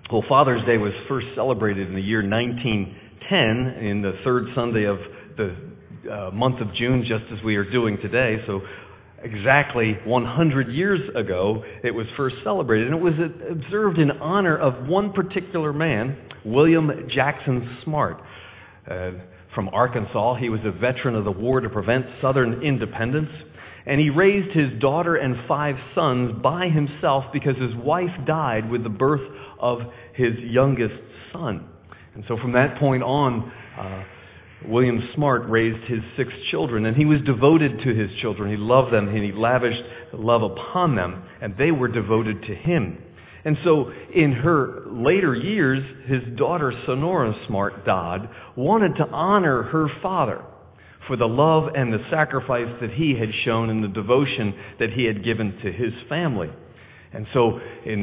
Well, Father's Day was first celebrated in the year 1910 in the third Sunday of the month of June, just as we are doing today. So exactly 100 years ago, it was first celebrated. And it was observed in honor of one particular man, William Jackson Smart. From Arkansas, he was a veteran of the war to prevent Southern independence. And he raised his daughter and 5 sons by himself because his wife died with the birth of his youngest son. And so from that point on, William Smart raised his 6 children, and he was devoted to his children. He loved them, and he lavished love upon them, and they were devoted to him. And so in her later years, his daughter Sonora Smart Dodd wanted to honor her father for the love and the sacrifice that he had shown and the devotion that he had given to his family. And so in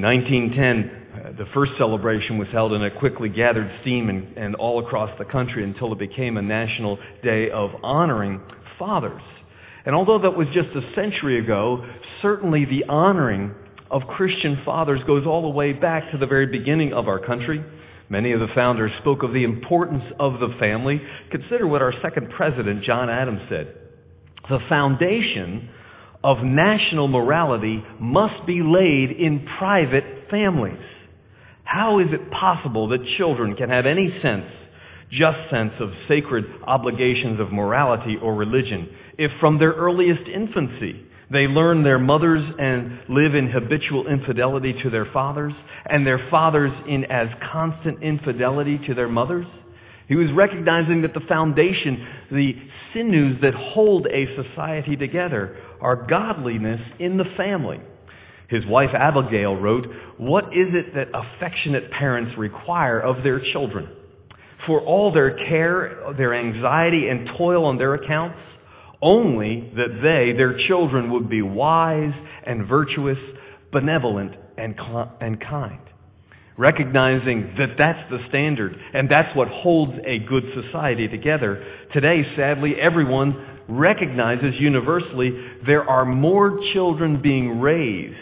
1910, the first celebration was held, and it quickly gathered steam and all across the country until it became a national day of honoring fathers. And although that was just a century ago, certainly the honoring of Christian fathers goes all the way back to the very beginning of our country. Many of the founders spoke of the importance of the family. Consider what our second president, John Adams, said. The foundation of national morality must be laid in private families. How is it possible that children can have any just sense of sacred obligations of morality or religion if from their earliest infancy they learn their mothers and live in habitual infidelity to their fathers, and their fathers in as constant infidelity to their mothers? He was recognizing that the foundation, the sinews that hold a society together, are godliness in the family. His wife Abigail wrote, "What is it that affectionate parents require of their children? For all their care, their anxiety, and toil on their accounts, only that they, their children, would be wise and virtuous, benevolent and kind." Recognizing that that's the standard and that's what holds a good society together. Today, sadly, everyone recognizes universally there are more children being raised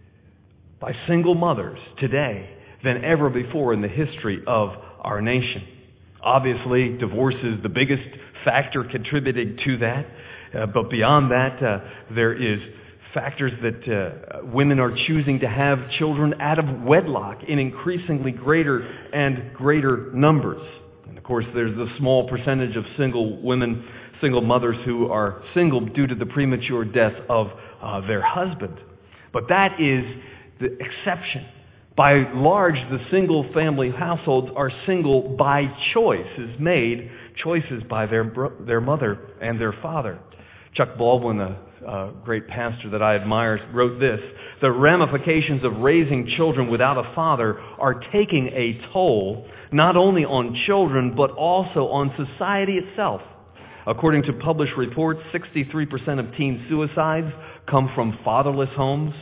by single mothers today than ever before in the history of our nation. Obviously, divorce is the biggest factor contributing to that. But beyond that, there is factors that women are choosing to have children out of wedlock in increasingly greater and greater numbers. And of course, there's the small percentage of single women, single mothers who are single due to the premature death of their husband. But that is the exception. By large, the single family households are single by choice, is made choices by their mother and their father. Chuck Baldwin, a great pastor that I admire, wrote this: "The ramifications of raising children without a father are taking a toll not only on children but also on society itself. According to published reports, 63% of teen suicides come from fatherless homes.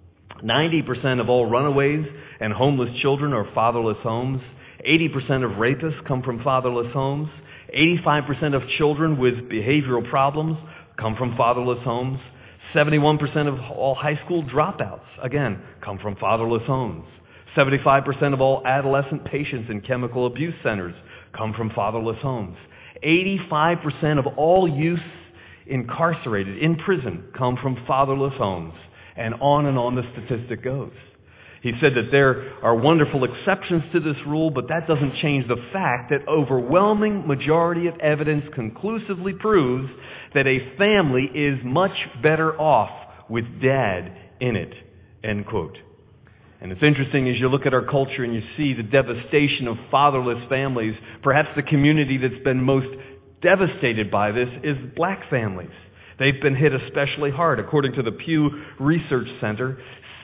90% of all runaways and homeless children are fatherless homes. 80% of rapists come from fatherless homes. 85% of children with behavioral problems come from fatherless homes. 71% of all high school dropouts, again, come from fatherless homes. 75% of all adolescent patients in chemical abuse centers come from fatherless homes. 85% of all youth incarcerated in prison come from fatherless homes." And on the statistic goes. He said that there are wonderful exceptions to this rule, but that doesn't change the fact that overwhelming majority of evidence conclusively proves that a family is much better off with dad in it, end quote. And it's interesting as you look at our culture and you see the devastation of fatherless families, perhaps the community that's been most devastated by this is black families. They've been hit especially hard. According to the Pew Research Center,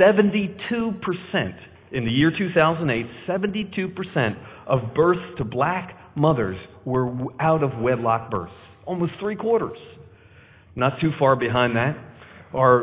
72% in the year 2008, 72% of births to black mothers were out of wedlock births. Almost 3/4. Not too far behind that are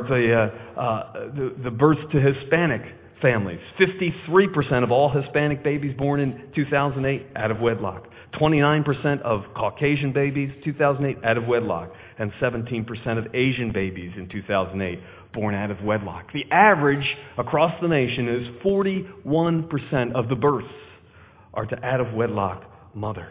the births to Hispanic families. 53% of all Hispanic babies born in 2008 out of wedlock. 29% of Caucasian babies, 2008, out of wedlock. And 17% of Asian babies in 2008 born out of wedlock. The average across the nation is 41% of the births are to out of wedlock mothers.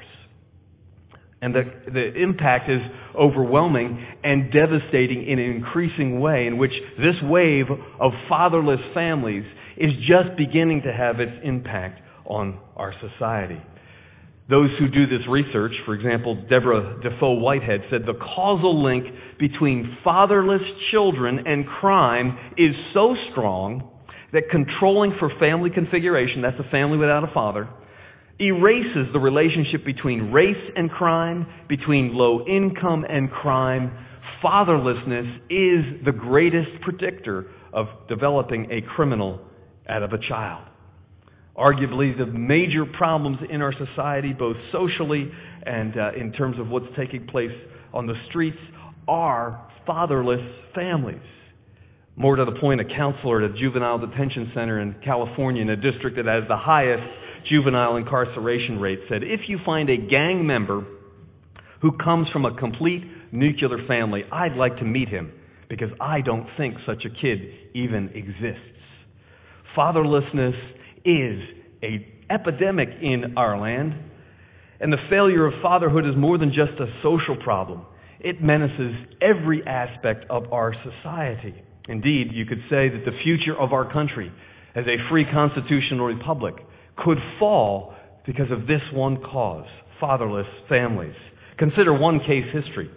And the impact is overwhelming and devastating in an increasing way, in which this wave of fatherless families is just beginning to have its impact on our society. Those who do this research, for example, Deborah Defoe Whitehead, said the causal link between fatherless children and crime is so strong that controlling for family configuration, that's a family without a father, erases the relationship between race and crime, between low income and crime. Fatherlessness is the greatest predictor of developing a criminal out of a child. Arguably, the major problems in our society, both socially and in terms of what's taking place on the streets, are fatherless families. More to the point, a counselor at a juvenile detention center in California, in a district that has the highest juvenile incarceration rate, said, if you find a gang member who comes from a complete nuclear family, I'd like to meet him, because I don't think such a kid even exists. Fatherlessness is an epidemic in our land, and the failure of fatherhood is more than just a social problem. It menaces every aspect of our society. Indeed, you could say that the future of our country as a free constitutional republic could fall because of this one cause, fatherless families. Consider one case history.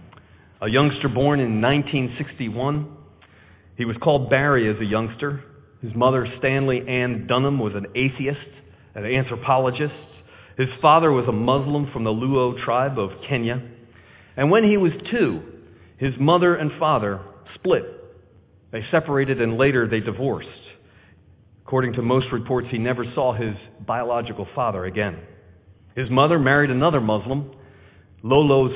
A youngster born in 1961. He was called Barry as a youngster. His mother, Stanley Ann Dunham, was an atheist, an anthropologist. His father was a Muslim from the Luo tribe of Kenya. And when he was 2, his mother and father split. They separated and later they divorced. According to most reports, he never saw his biological father again. His mother married another Muslim, Lolo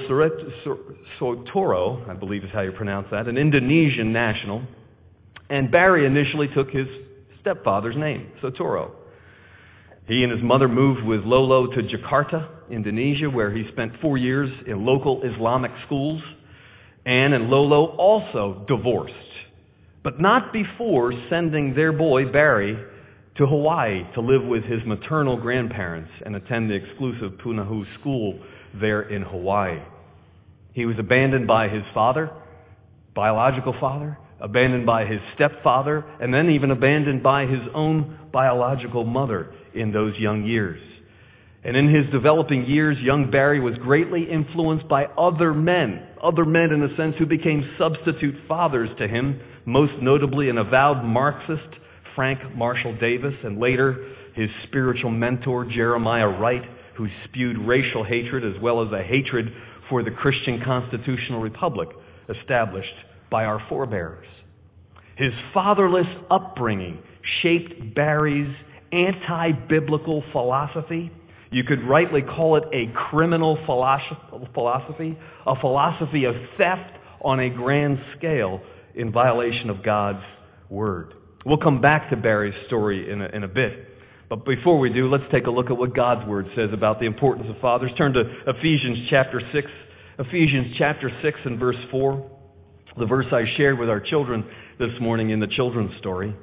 Sotoro, I believe is how you pronounce that, an Indonesian national. And Barry initially took his stepfather's name, Sotoro. He and his mother moved with Lolo to Jakarta, Indonesia, where he spent 4 years in local Islamic schools. Ann and Lolo also divorced, but not before sending their boy, Barry, to Hawaii to live with his maternal grandparents and attend the exclusive Punahou school there in Hawaii. He was abandoned by his father, biological father, abandoned by his stepfather, and then even abandoned by his own biological mother in those young years. And in his developing years, young Barry was greatly influenced by other men in a sense who became substitute fathers to him, most notably an avowed Marxist, Frank Marshall Davis, and later his spiritual mentor, Jeremiah Wright, who spewed racial hatred as well as a hatred for the Christian constitutional republic established by our forebears. His fatherless upbringing shaped Barry's anti-biblical philosophy. You could rightly call it a criminal philosophy, a philosophy of theft on a grand scale in violation of God's word. We'll come back to Barry's story in a bit. But before we do, let's take a look at what God's word says about the importance of fathers. Turn to Ephesians chapter 6. Ephesians chapter 6 and verse 4. The verse I shared with our children this morning in the children's story.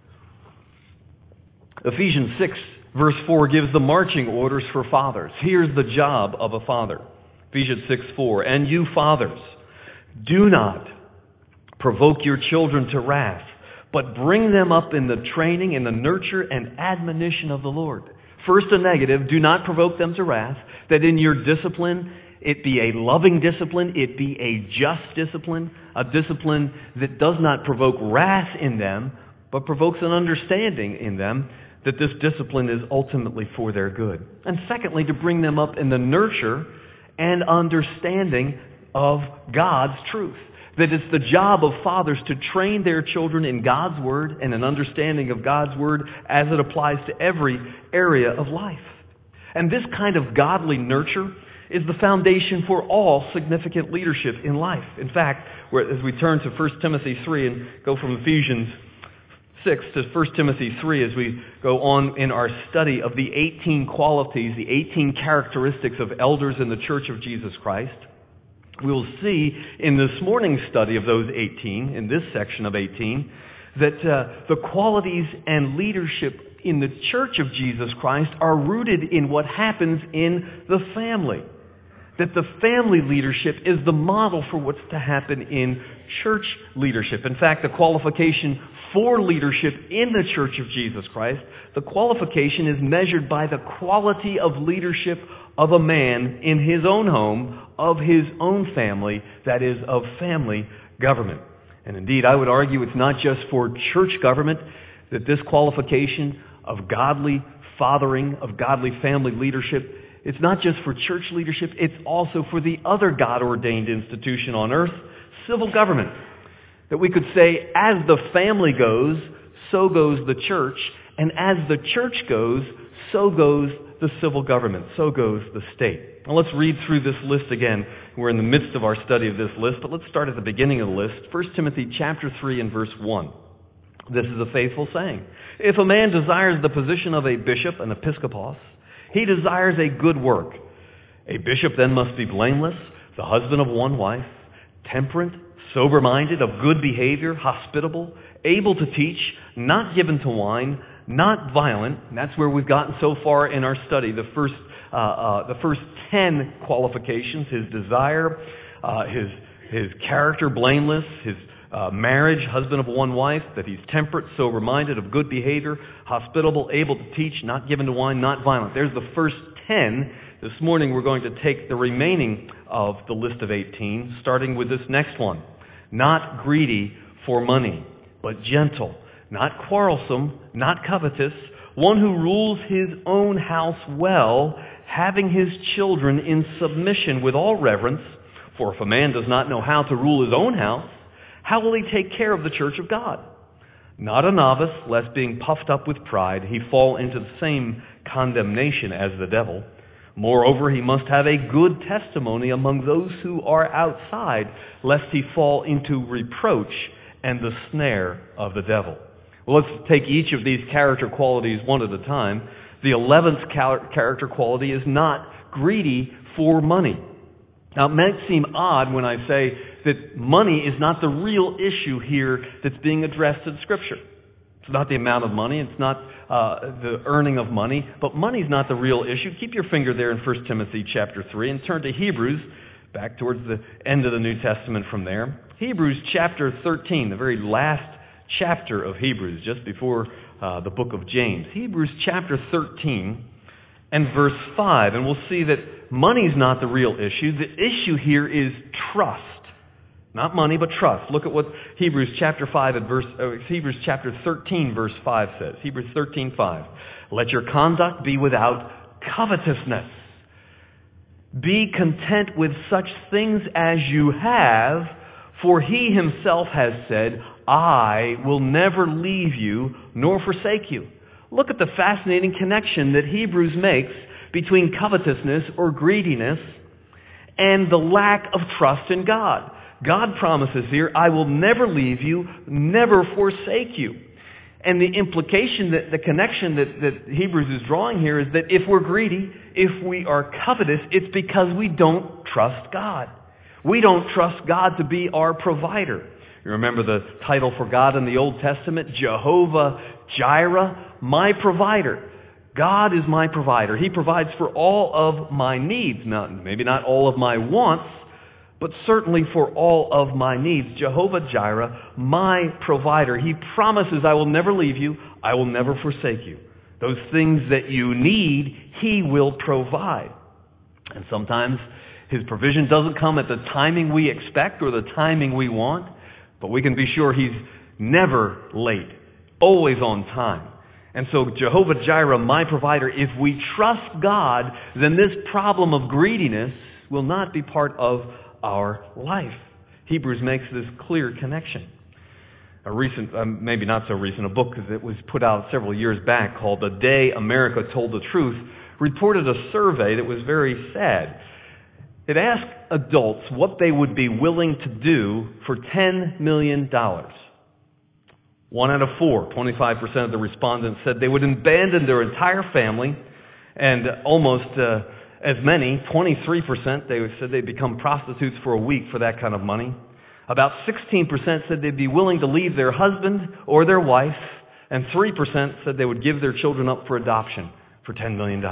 Ephesians 6 verse 4 gives the marching orders for fathers. Here's the job of a father. Ephesians 6:4. And you fathers, do not provoke your children to wrath, but bring them up in the training and the nurture and admonition of the Lord. First, a negative, do not provoke them to wrath, that in your discipline, it be a loving discipline, it be a just discipline, a discipline that does not provoke wrath in them, but provokes an understanding in them that this discipline is ultimately for their good. And secondly, to bring them up in the nurture and understanding of God's truth. That it's the job of fathers to train their children in God's word and an understanding of God's word as it applies to every area of life. And this kind of godly nurture is the foundation for all significant leadership in life. In fact, as we turn to 1 Timothy 3 and go from Ephesians 6 to 1 Timothy 3 as we go on in our study of the 18 qualities, the 18 characteristics of elders in the Church of Jesus Christ, We'll see in this morning's study of those 18, in this section of 18, that the qualities and leadership in the church of Jesus Christ are rooted in what happens in the family. That the family leadership is the model for what's to happen in church leadership. In fact, the qualification for leadership in the church of Jesus Christ, the qualification is measured by the quality of leadership of a man in his own home, of his own family, that is, of family government. And indeed, I would argue it's not just for church government that this qualification of godly fathering, of godly family leadership, it's not just for church leadership, it's also for the other God-ordained institution on earth, civil government. That we could say, as the family goes, so goes the church, and as the church goes, so goes the civil government, so goes the state. Now let's read through this list again. We're in the midst of our study of this list, but let's start at the beginning of the list. 1 Timothy chapter 3 and verse 1. This is a faithful saying. If a man desires the position of a bishop, an episkopos, he desires a good work. A bishop then must be blameless, the husband of one wife, temperate, sober-minded, of good behavior, hospitable, able to teach, not given to wine, not violent. And that's where we've gotten so far in our study. The first 10 qualifications: his desire, his character, blameless, his marriage, husband of one wife, that he's temperate, sober-minded, of good behavior, hospitable, able to teach, not given to wine, not violent. There's the first 10. This morning we're going to take the remaining of the list of 18, starting with this next one. Not greedy for money, but gentle, not quarrelsome, not covetous, one who rules his own house well, having his children in submission with all reverence. For if a man does not know how to rule his own house, how will he take care of the church of God? Not a novice, lest being puffed up with pride, he fall into the same condemnation as the devil. Moreover, he must have a good testimony among those who are outside, lest he fall into reproach and the snare of the devil. Well, let's take each of these character qualities one at a time. The 11th character quality is not greedy for money. Now, it might seem odd when I say that money is not the real issue here that's being addressed in Scripture. It's not the amount of money, it's not the earning of money, but money's not the real issue. Keep your finger there in 1 Timothy chapter 3 and turn to Hebrews, back towards the end of the New Testament from there. Hebrews chapter 13, the very last chapter of Hebrews, just before the book of James. Hebrews chapter 13 and verse 5, and we'll see that money's not the real issue. The issue here is trust. Not money, but trust. Look at what Hebrews chapter 13 verse 5 says. Hebrews 13:5. Let your conduct be without covetousness. Be content with such things as you have, for he himself has said, I will never leave you nor forsake you. Look at the fascinating connection that Hebrews makes between covetousness or greediness and the lack of trust in God. God promises here, I will never leave you, never forsake you. And the implication, the connection that Hebrews is drawing here is that if we're greedy, if we are covetous, it's because we don't trust God. We don't trust God to be our provider. You remember the title for God in the Old Testament? Jehovah Jireh, my provider. God is my provider. He provides for all of my needs. Now, maybe not all of my wants, but certainly for all of my needs. Jehovah Jireh, my provider. He promises, I will never leave you, I will never forsake you. Those things that you need, He will provide. And sometimes His provision doesn't come at the timing we expect or the timing we want, but we can be sure He's never late, always on time. And so Jehovah Jireh, my provider, if we trust God, then this problem of greediness will not be part of our life. Hebrews makes this clear connection. A recent, maybe not so recent, a book that was put out several years back called The Day America Told the Truth reported a survey that was very sad. It asked adults what they would be willing to do for $10 million. 1 out of 4, 25% of the respondents said they would abandon their entire family and almost as many, 23%, they said they'd become prostitutes for a week for that kind of money. About 16% said they'd be willing to leave their husband or their wife, and 3% said they would give their children up for adoption for $10 million.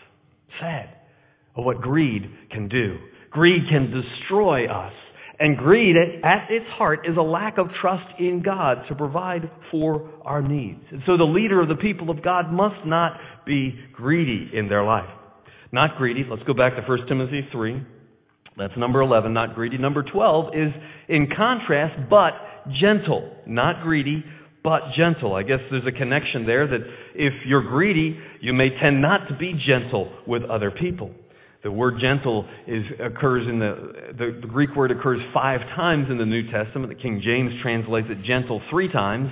Sad of what greed can do. Greed can destroy us. And greed, at its heart, is a lack of trust in God to provide for our needs. And so the leader of the people of God must not be greedy in their life. Not greedy. Let's go back to 1 Timothy 3. That's number 11, not greedy. Number 12 is, in contrast, but gentle. Not greedy, but gentle. I guess there's a connection there that if you're greedy, you may tend not to be gentle with other people. The word gentle occurs in the Greek word occurs 5 times in the New Testament. The King James translates it gentle 3 times.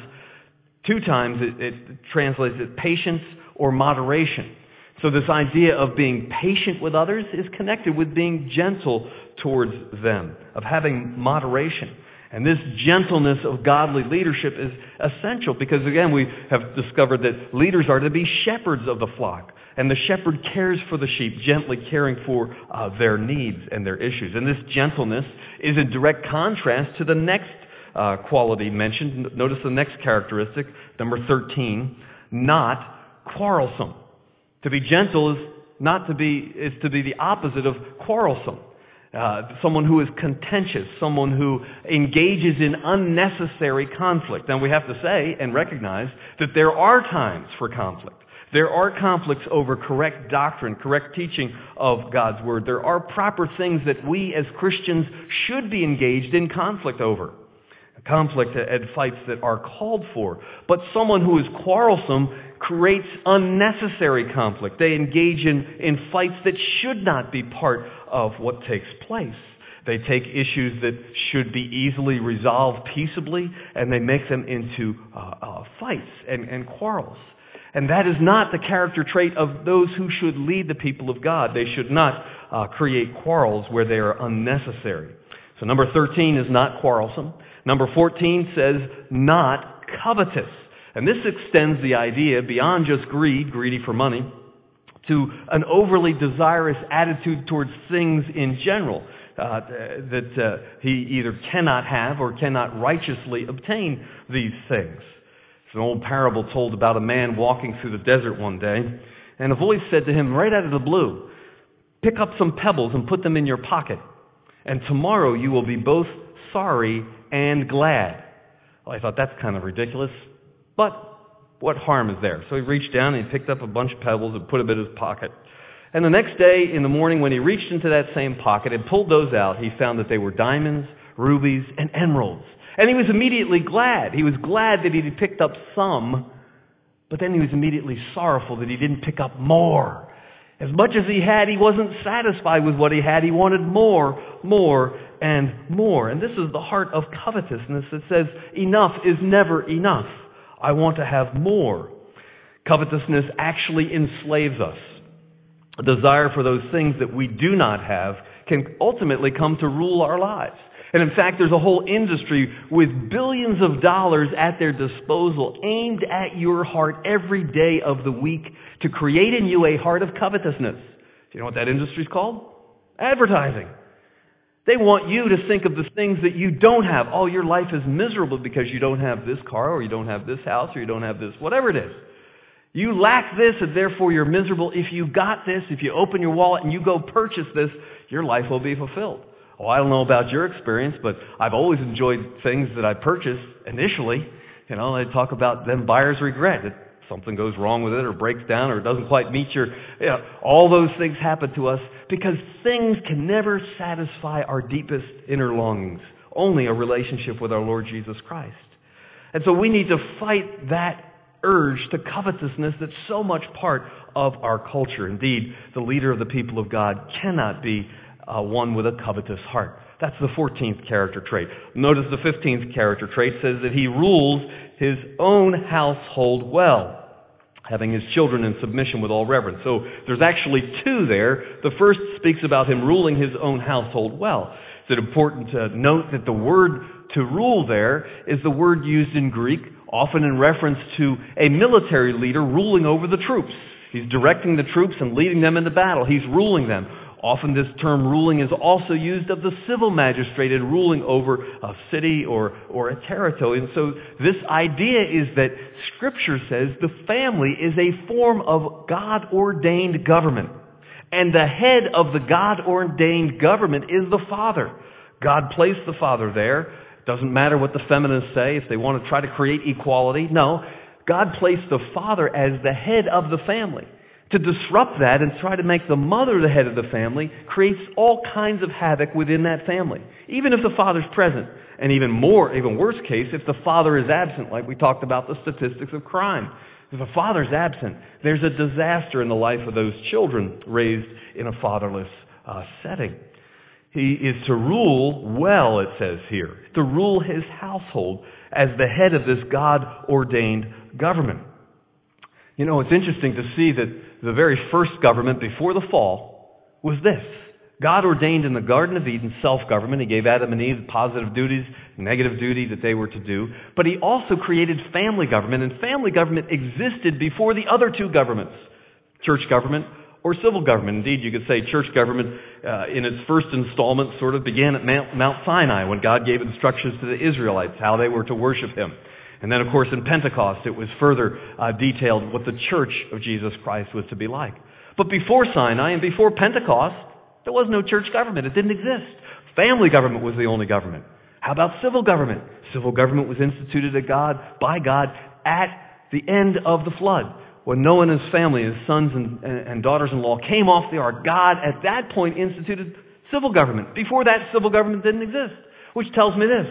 2 times it translates it patience or moderation. So this idea of being patient with others is connected with being gentle towards them, of having moderation. And this gentleness of godly leadership is essential because, again, we have discovered that leaders are to be shepherds of the flock. And the shepherd cares for the sheep, gently caring for their needs and their issues. And this gentleness is in direct contrast to the next quality mentioned. Notice the next characteristic, number 13, not quarrelsome. To be gentle is to be the opposite of quarrelsome. Someone who is contentious, someone who engages in unnecessary conflict. And we have to say and recognize that there are times for conflict. There are conflicts over correct doctrine, correct teaching of God's Word. There are proper things that we as Christians should be engaged in conflict over. Conflict and fights that are called for. But someone who is quarrelsome creates unnecessary conflict. They engage in fights that should not be part of what takes place. They take issues that should be easily resolved peaceably, and they make them into fights and quarrels. And that is not the character trait of those who should lead the people of God. They should not create quarrels where they are unnecessary. So number 13 is not quarrelsome. Number 14 says not covetous. And this extends the idea beyond just greedy for money, to an overly desirous attitude towards things in general that he either cannot have or cannot righteously obtain these things. It's an old parable told about a man walking through the desert one day, and a voice said to him right out of the blue, "Pick up some pebbles and put them in your pocket, and tomorrow you will be both sorry and glad." Well, I thought that's kind of ridiculous, but what harm is there? So he reached down and he picked up a bunch of pebbles and put them in his pocket. And the next day in the morning when he reached into that same pocket and pulled those out, he found that they were diamonds, rubies, and emeralds. And he was immediately glad. He was glad that he had picked up some, but then he was immediately sorrowful that he didn't pick up more. As much as he had, he wasn't satisfied with what he had. He wanted more, and more. And this is the heart of covetousness that says, enough is never enough. I want to have more. Covetousness actually enslaves us. A desire for those things that we do not have can ultimately come to rule our lives. And in fact, there's a whole industry with billions of dollars at their disposal aimed at your heart every day of the week to create in you a heart of covetousness. Do you know what that industry is called? Advertising. They want you to think of the things that you don't have. Oh, your life is miserable because you don't have this car, or you don't have this house, or you don't have this, whatever it is. You lack this, and therefore you're miserable. If you got this, if you open your wallet and you go purchase this, your life will be fulfilled. Oh, I don't know about your experience, but I've always enjoyed things that I purchased initially. You know, they talk about then buyer's regret. That something goes wrong with it or breaks down or doesn't quite meet your... all those things happen to us because things can never satisfy our deepest inner longings. Only a relationship with our Lord Jesus Christ. And so we need to fight that urge to covetousness that's so much part of our culture. Indeed, the leader of the people of God cannot be one with a covetous heart. That's the 14th character trait. Notice the 15th character trait says that he rules his own household well, having his children in submission with all reverence. So there's actually two there. The first speaks about him ruling his own household well. It's important to note that the word to rule there is the word used in Greek, often in reference to a military leader ruling over the troops. He's directing the troops and leading them into battle. He's ruling them. Often this term ruling is also used of the civil magistrate in ruling over a city or a territory. And so this idea is that Scripture says the family is a form of God-ordained government. And the head of the God-ordained government is the father. God placed the father there. Doesn't matter what the feminists say if they want to try to create equality. No, God placed the father as the head of the family. To disrupt that and try to make the mother the head of the family creates all kinds of havoc within that family, even if the father's present. And even worse case, if the father is absent, like we talked about the statistics of crime. If the father's absent, there's a disaster in the life of those children raised in a fatherless setting. He is to rule well, it says here, to rule his household as the head of this God-ordained government. You know, it's interesting to see that the very first government before the fall was this. God ordained in the Garden of Eden self-government. He gave Adam and Eve positive duties, negative duty that they were to do. But he also created family government, and family government existed before the other two governments, church government or civil government. Indeed, you could say church government in its first installment sort of began at Mount Sinai when God gave instructions to the Israelites how they were to worship him. And then, of course, in Pentecost, it was further detailed what the church of Jesus Christ was to be like. But before Sinai and before Pentecost, there was no church government. It didn't exist. Family government was the only government. How about civil government? Civil government was instituted by God at the end of the flood. When Noah and his family, his sons and daughters-in-law came off the ark, God at that point instituted civil government. Before that, civil government didn't exist, which tells me this.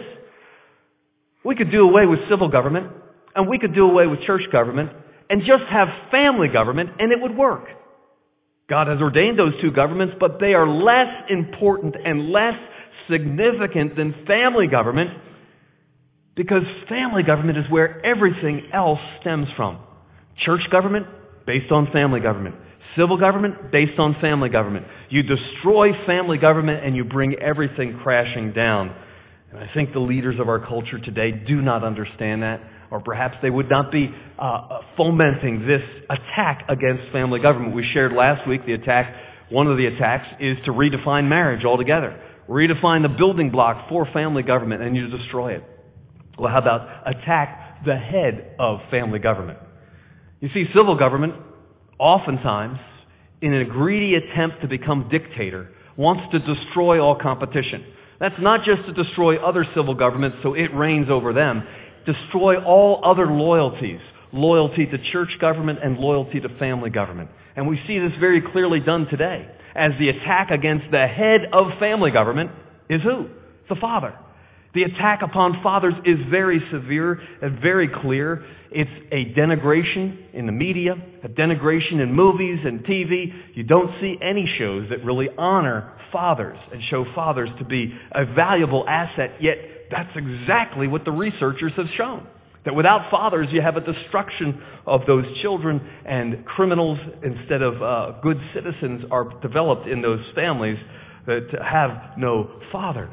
We could do away with civil government, and we could do away with church government, and just have family government, and it would work. God has ordained those two governments, but they are less important and less significant than family government, because family government is where everything else stems from. Church government, based on family government. Civil government, based on family government. You destroy family government, and you bring everything crashing down. And I think the leaders of our culture today do not understand that, or perhaps they would not be fomenting this attack against family government. We shared last week one of the attacks is to redefine marriage altogether. Redefine the building block for family government, and you destroy it. Well, how about attack the head of family government? You see, civil government, oftentimes, in a greedy attempt to become dictator, wants to destroy all competition. That's not just to destroy other civil governments so it reigns over them. Destroy all other loyalties. Loyalty to church government and loyalty to family government. And we see this very clearly done today. As the attack against the head of family government is who? The father. The attack upon fathers is very severe and very clear. It's a denigration in the media, a denigration in movies and TV. You don't see any shows that really honor fathers and show fathers to be a valuable asset, yet that's exactly what the researchers have shown. That without fathers, you have a destruction of those children, and criminals instead of good citizens are developed in those families that have no father.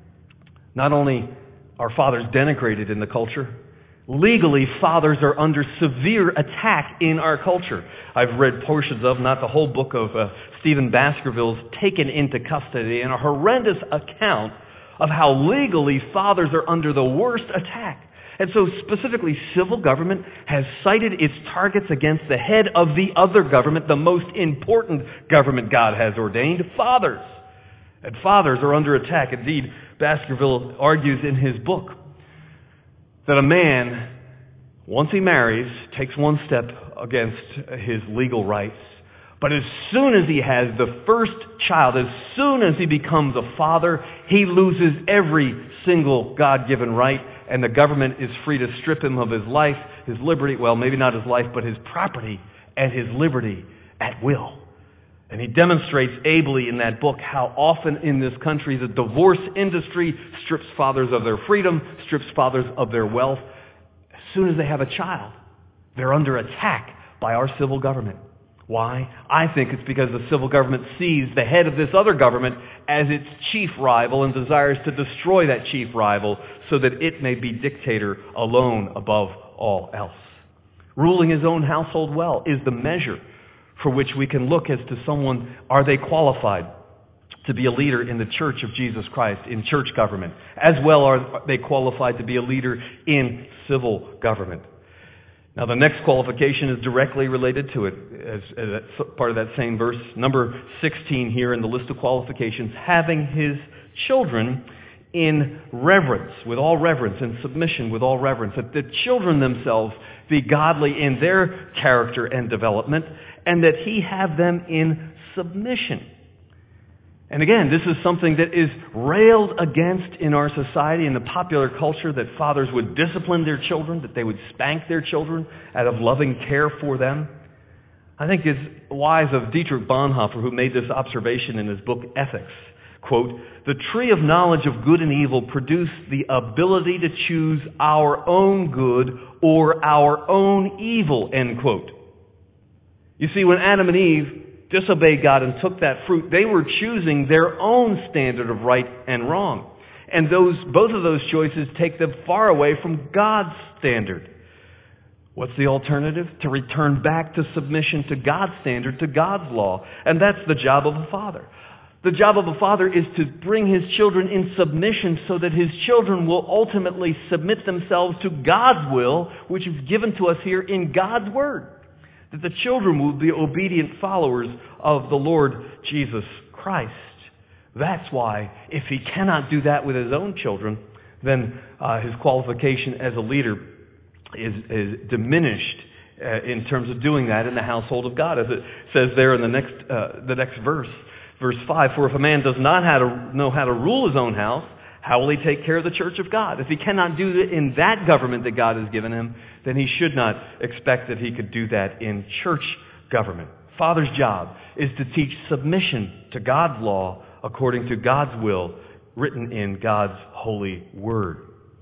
Not only are fathers denigrated in the culture, legally fathers are under severe attack in our culture. I've read portions of, not the whole book of Stephen Baskerville's Taken into Custody, and a horrendous account of how legally fathers are under the worst attack. And so specifically, civil government has cited its targets against the head of the other government, the most important government God has ordained, fathers. And fathers are under attack. Indeed, Baskerville argues in his book that a man, once he marries, takes one step against his legal rights. But as soon as he has the first child, as soon as he becomes a father, he loses every single God-given right, and the government is free to strip him of his life, his liberty, well, maybe not his life, but his property and his liberty at will. And he demonstrates ably in that book how often in this country the divorce industry strips fathers of their freedom, strips fathers of their wealth. As soon as they have a child, they're under attack by our civil government. Why? I think it's because the civil government sees the head of this other government as its chief rival and desires to destroy that chief rival so that it may be dictator alone above all else. Ruling his own household well is the measure for which we can look as to someone, are they qualified to be a leader in the Church of Jesus Christ, in church government? As well are they qualified to be a leader in civil government. Now the next qualification is directly related to it, as part of that same verse. Number 16 here in the list of qualifications, having his children in reverence, with all reverence, and submission with all reverence. That the children themselves be godly in their character and development, and that he have them in submission. And again, this is something that is railed against in our society, in the popular culture, that fathers would discipline their children, that they would spank their children out of loving care for them. I think it's wise of Dietrich Bonhoeffer, who made this observation in his book Ethics. Quote, "The tree of knowledge of good and evil produce the ability to choose our own good or our own evil," end quote. You see, when Adam and Eve disobeyed God and took that fruit, they were choosing their own standard of right and wrong. And both of those choices take them far away from God's standard. What's the alternative? To return back to submission to God's standard, to God's law. And that's the job of a father. The job of a father is to bring his children in submission so that his children will ultimately submit themselves to God's will, which is given to us here in God's Word. That the children will be obedient followers of the Lord Jesus Christ. That's why, if he cannot do that with his own children, then his qualification as a leader is diminished in terms of doing that in the household of God. As it says there in the next verse, verse 5, "For if a man does not know how to rule his own house, how will he take care of the church of God?" If he cannot do it in that government that God has given him, then he should not expect that he could do that in church government. Father's job is to teach submission to God's law according to God's will, written in God's holy word.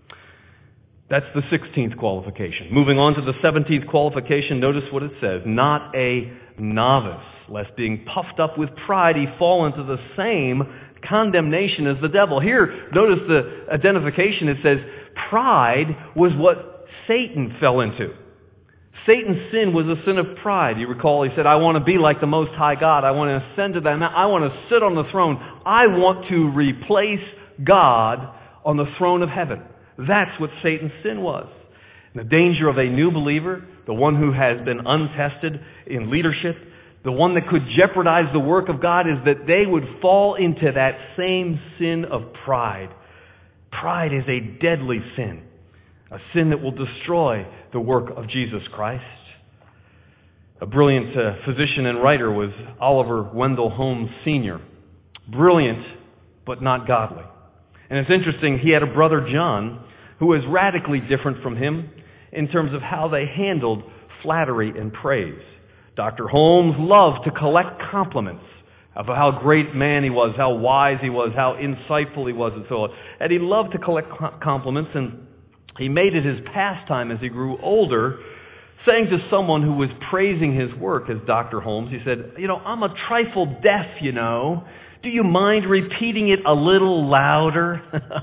That's the 16th qualification. Moving on to the 17th qualification, notice what it says. Not a novice, lest being puffed up with pride he fall into the same condemnation as the devil. Here, notice the identification. It says pride was what Satan fell into. Satan's sin was a sin of pride. You recall, he said, "I want to be like the Most High God. I want to ascend to that mountain. I want to sit on the throne. I want to replace God on the throne of heaven." That's what Satan's sin was. And the danger of a new believer, the one who has been untested in leadership, the one that could jeopardize the work of God, is that they would fall into that same sin of pride. Pride is a deadly sin. A sin that will destroy the work of Jesus Christ. A brilliant physician and writer was Oliver Wendell Holmes Sr. Brilliant, but not godly. And it's interesting, he had a brother, John, who was radically different from him in terms of how they handled flattery and praise. Dr. Holmes loved to collect compliments of how great man he was, how wise he was, how insightful he was, and so on. And he loved to collect compliments, and he made it his pastime as he grew older, saying to someone who was praising his work as Dr. Holmes, he said, "I'm a trifle deaf, Do you mind repeating it a little louder?"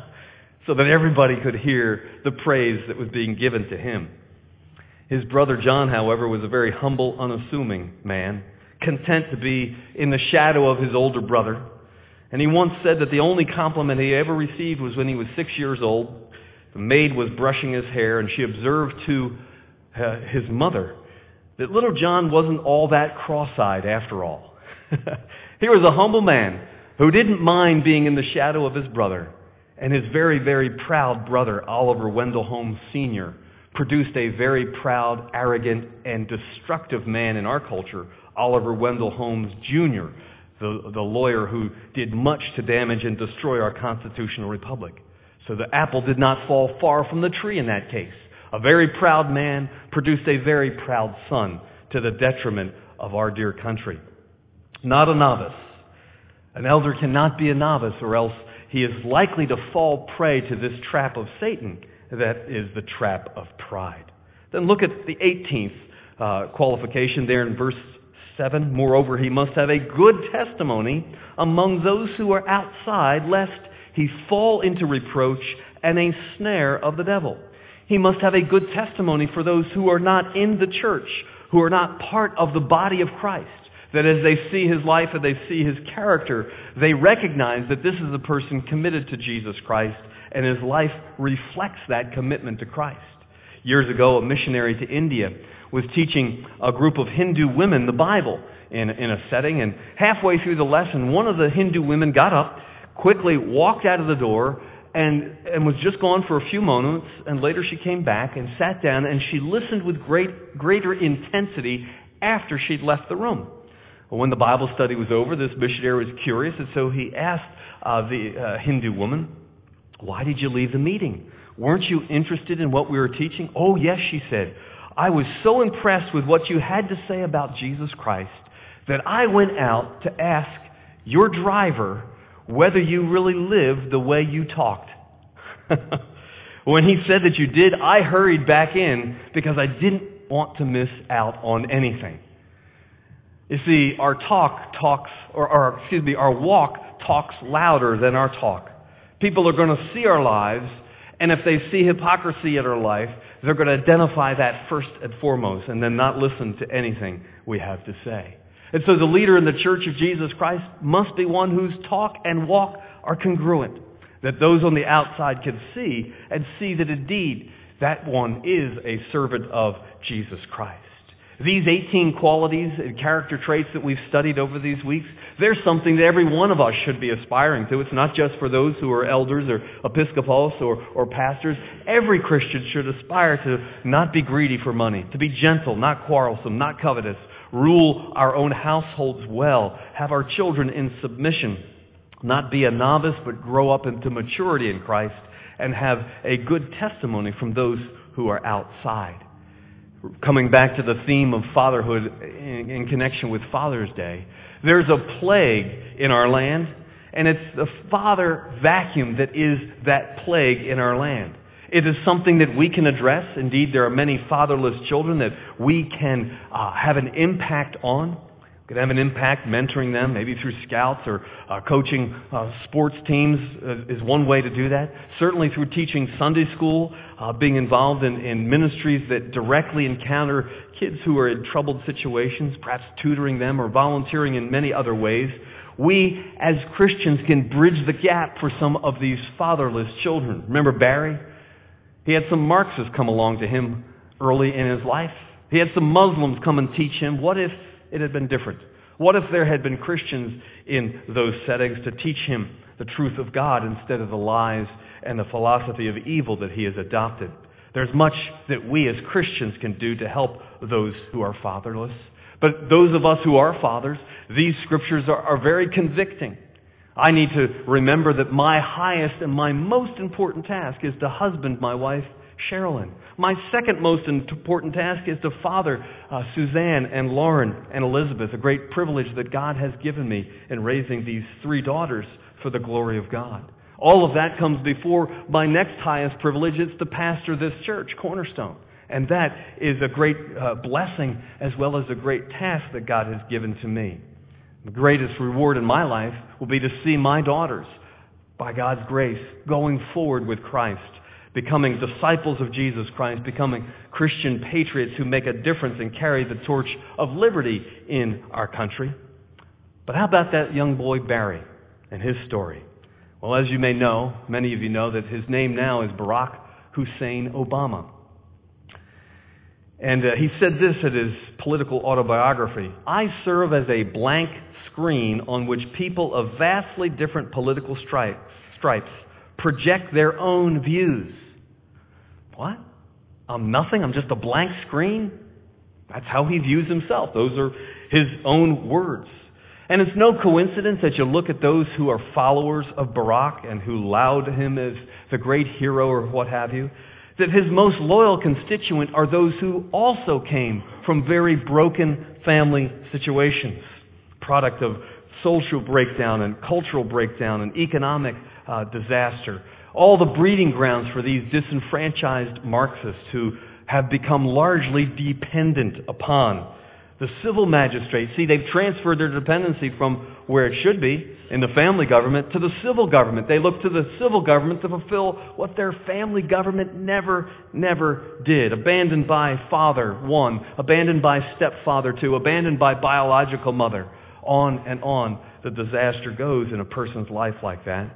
So that everybody could hear the praise that was being given to him. His brother John, however, was a very humble, unassuming man, content to be in the shadow of his older brother. And he once said that the only compliment he ever received was when he was 6 years old. The maid was brushing his hair, and she observed to his mother that little John wasn't all that cross-eyed after all. Here was a humble man who didn't mind being in the shadow of his brother. And his very, very proud brother, Oliver Wendell Holmes Sr., produced a very proud, arrogant, and destructive man in our culture, Oliver Wendell Holmes Jr., the lawyer who did much to damage and destroy our constitutional republic. So the apple did not fall far from the tree in that case. A very proud man produced a very proud son to the detriment of our dear country. Not a novice. An elder cannot be a novice, or else he is likely to fall prey to this trap of Satan. That is the trap of pride. Then look at the 18th qualification there in verse 7. Moreover, he must have a good testimony among those who are outside, lest he fall into reproach and a snare of the devil. He must have a good testimony for those who are not in the church, who are not part of the body of Christ. That as they see his life and they see his character, they recognize that this is a person committed to Jesus Christ, and his life reflects that commitment to Christ. Years ago, a missionary to India was teaching a group of Hindu women the Bible in a setting, and halfway through the lesson, one of the Hindu women got up, quickly walked out of the door, and was just gone for a few moments, and later she came back and sat down, and she listened with greater intensity after she'd left the room. Well, when the Bible study was over, this missionary was curious, and so he asked the Hindu woman, "Why did you leave the meeting? Weren't you interested in what we were teaching?" "Oh, yes," she said. "I was so impressed with what you had to say about Jesus Christ that I went out to ask your driver whether you really lived the way you talked." When he said that you did, I hurried back in because I didn't want to miss out on anything. You see, our walk talks louder than our talk. People are going to see our lives, and if they see hypocrisy in our life, they're going to identify that first and foremost, and then not listen to anything we have to say. And so the leader in the Church of Jesus Christ must be one whose talk and walk are congruent, that those on the outside can see and see that indeed that one is a servant of Jesus Christ. These 18 qualities and character traits that we've studied over these weeks, they're something that every one of us should be aspiring to. It's not just for those who are elders or episcopals or pastors. Every Christian should aspire to not be greedy for money, to be gentle, not quarrelsome, not covetous, rule our own households well, have our children in submission, not be a novice but grow up into maturity in Christ, and have a good testimony from those who are outside. Coming back to the theme of fatherhood in connection with Father's Day, there's a plague in our land, and it's the father vacuum that is that plague in our land. It is something that we can address. Indeed, there are many fatherless children that we can have an impact on. We can have an impact mentoring them, maybe through scouts or coaching sports teams is one way to do that. Certainly through teaching Sunday school, being involved in ministries that directly encounter kids who are in troubled situations, perhaps tutoring them or volunteering in many other ways. We, as Christians, can bridge the gap for some of these fatherless children. Remember Barry? He had some Marxists come along to him early in his life. He had some Muslims come and teach him. What if it had been different? What if there had been Christians in those settings to teach him the truth of God instead of the lies and the philosophy of evil that he has adopted? There's much that we as Christians can do to help those who are fatherless. But those of us who are fathers, these scriptures are very convicting. I need to remember that my highest and my most important task is to husband my wife, Sherilyn. My second most important task is to father Suzanne and Lauren and Elizabeth, a great privilege that God has given me in raising these 3 daughters for the glory of God. All of that comes before my next highest privilege. It's to pastor this church, Cornerstone. And that is a great blessing as well as a great task that God has given to me. The greatest reward in my life will be to see my daughters, by God's grace, going forward with Christ, becoming disciples of Jesus Christ, becoming Christian patriots who make a difference and carry the torch of liberty in our country. But how about that young boy Barry and his story? Well, as you may know, many of you know that his name now is Barack Hussein Obama. And he said this at his political autobiography: "I serve as a blank screen on which people of vastly different political stripes project their own views." What? I'm nothing? I'm just a blank screen? That's how he views himself. Those are his own words. And it's no coincidence that you look at those who are followers of Barack and who laud him as the great hero or what have you, that his most loyal constituent are those who also came from very broken family situations, product of social breakdown and cultural breakdown and economic disaster. All the breeding grounds for these disenfranchised Marxists who have become largely dependent upon The civil magistrates, see, they've transferred their dependency from where it should be, in the family government, to the civil government. They look to the civil government to fulfill what their family government never did. Abandoned by father, one. Abandoned by stepfather, two. Abandoned by biological mother. On and on the disaster goes in a person's life like that.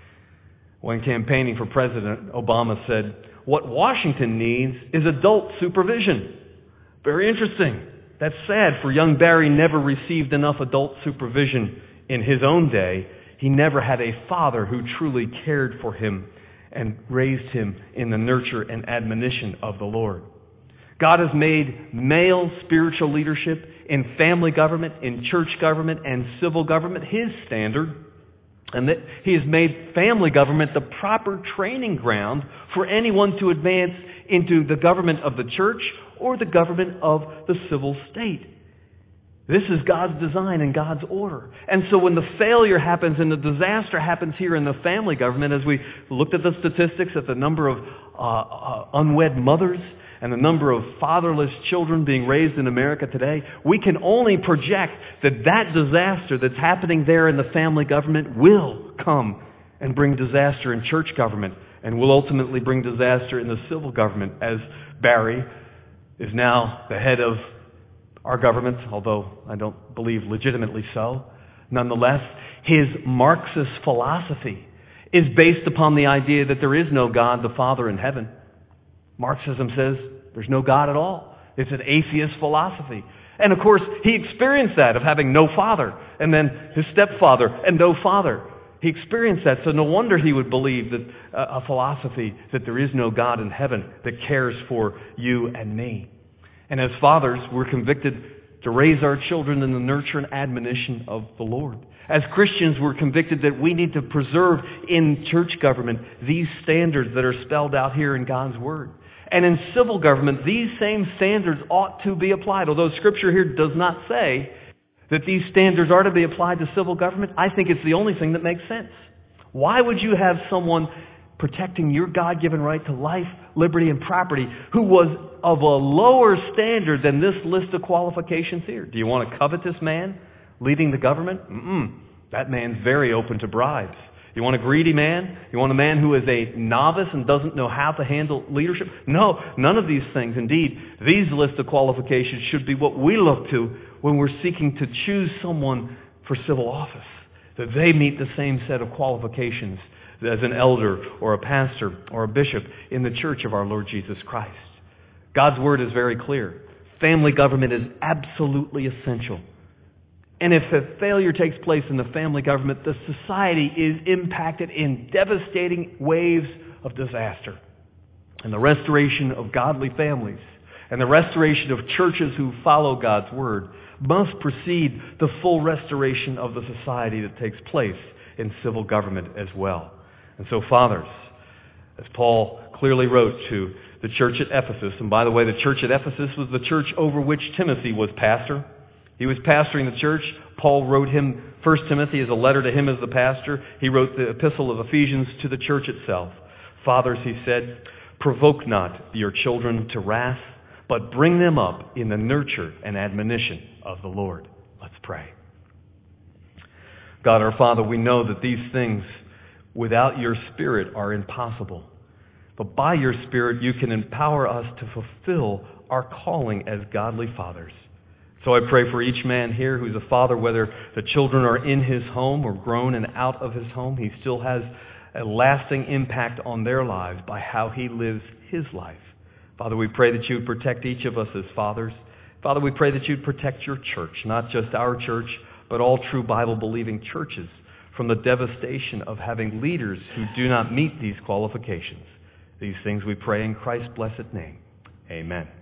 When campaigning for president, Obama said, "What Washington needs is adult supervision." Very interesting. That's sad, for young Barry never received enough adult supervision in his own day. He never had a father who truly cared for him and raised him in the nurture and admonition of the Lord. God has made male spiritual leadership in family government, in church government, and civil government His standard. And that He has made family government the proper training ground for anyone to advance into the government of the church or the government of the civil state. This is God's design and God's order. And so when the failure happens and the disaster happens here in the family government, as we looked at the statistics at the number of unwed mothers and the number of fatherless children being raised in America today, we can only project that disaster that's happening there in the family government will come and bring disaster in church government and will ultimately bring disaster in the civil government, as Barry is now the head of our government, although I don't believe legitimately so. Nonetheless, his Marxist philosophy is based upon the idea that there is no God the Father in heaven. Marxism says there's no God at all. It's an atheist philosophy. And of course, he experienced that of having no father, and then his stepfather and no father. He experienced that, so no wonder he would believe that a philosophy that there is no God in heaven that cares for you and me. And as fathers, we're convicted to raise our children in the nurture and admonition of the Lord. As Christians, we're convicted that we need to preserve in church government these standards that are spelled out here in God's Word. And in civil government, these same standards ought to be applied. Although Scripture here does not say that these standards are to be applied to civil government, I think it's the only thing that makes sense. Why would you have someone protecting your God-given right to life, liberty, and property who was of a lower standard than this list of qualifications here? Do you want a covetous man leading the government? That man's very open to bribes. You want a greedy man? You want a man who is a novice and doesn't know how to handle leadership? No, none of these things. Indeed, these list of qualifications should be what we look to when we're seeking to choose someone for civil office, that they meet the same set of qualifications as an elder or a pastor or a bishop in the church of our Lord Jesus Christ. God's Word is very clear. Family government is absolutely essential. And if a failure takes place in the family government, the society is impacted in devastating waves of disaster. And the restoration of godly families and the restoration of churches who follow God's Word must precede the full restoration of the society that takes place in civil government as well. And so, fathers, as Paul clearly wrote to the church at Ephesus, and by the way, the church at Ephesus was the church over which Timothy was pastor. He was pastoring the church. Paul wrote him 1 Timothy as a letter to him as the pastor. He wrote the epistle of Ephesians to the church itself. Fathers, he said, provoke not your children to wrath, but bring them up in the nurture and admonition of the Lord. Let's pray. God our Father, we know that these things without your Spirit are impossible. But by your Spirit, you can empower us to fulfill our calling as godly fathers. So I pray for each man here who's a father, whether the children are in his home or grown and out of his home, he still has a lasting impact on their lives by how he lives his life. Father, we pray that you would protect each of us as fathers. Father, we pray that you'd protect your church, not just our church, but all true Bible-believing churches, from the devastation of having leaders who do not meet these qualifications. These things we pray in Christ's blessed name. Amen.